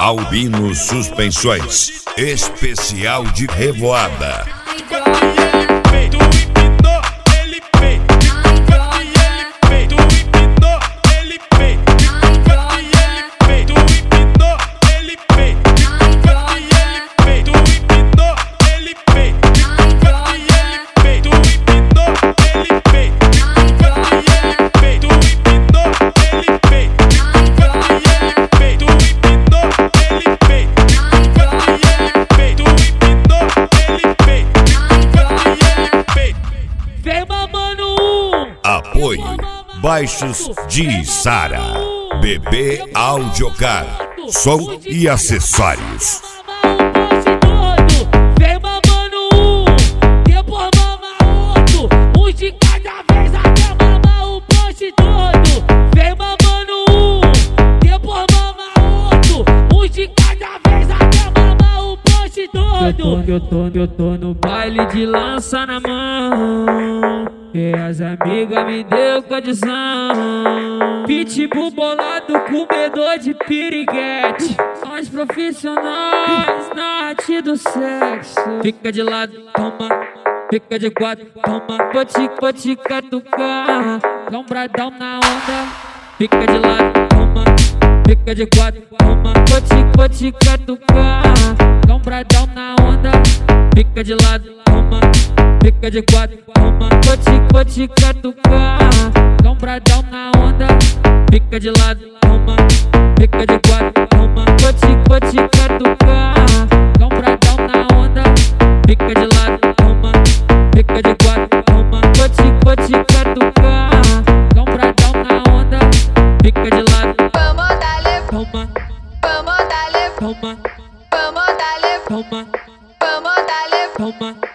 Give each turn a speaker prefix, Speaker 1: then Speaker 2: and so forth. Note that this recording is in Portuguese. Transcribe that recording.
Speaker 1: Albino Suspensões, especial de revoada. Apoio Baixos de Sara, BB Audiocar, som e acessórios.
Speaker 2: Vem mamando um, depois mama outro, um de cada vez até mamar o poste todo. Vem mamando um, depois mama outro, um de cada vez até mamar o poste todo. Eu tô no baile de lança na mão, e as amigas me deu condição. Pitbull bolado, comedor de piriguete. Nós profissionais na arte do sexo. Fica de lado, toma. Fica de quatro, toma. Vou te catucar. Dá um bradão na onda. Fica de lado, toma. Fica de quatro, toma. Vou te catucar. Dá um bradão na onda. Fica de lado, toma. Fica de quatro, toma. Vou te catucar. Dá um bradão na onda. Fica de lado, toma. Fica de quatro, toma. Vou te catucar. Dá um bradão na onda. Fica de lado, toma. Fica de quatro, toma. Vou te catucar. Dá um bradão na onda. Fica de lado.
Speaker 3: Vamos darle,
Speaker 2: Toma,
Speaker 3: vamos darle,
Speaker 2: toma,
Speaker 3: vamos darle,
Speaker 2: toma,
Speaker 3: vamos darle,
Speaker 2: toma.